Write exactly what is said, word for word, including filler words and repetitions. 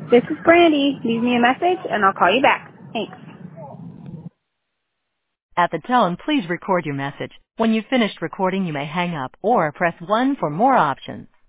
This is Brandy. Leave me a message and I'll call you back. Thanks. At the tone, please record your message. When you've finished recording, you may hang up or press one for more options.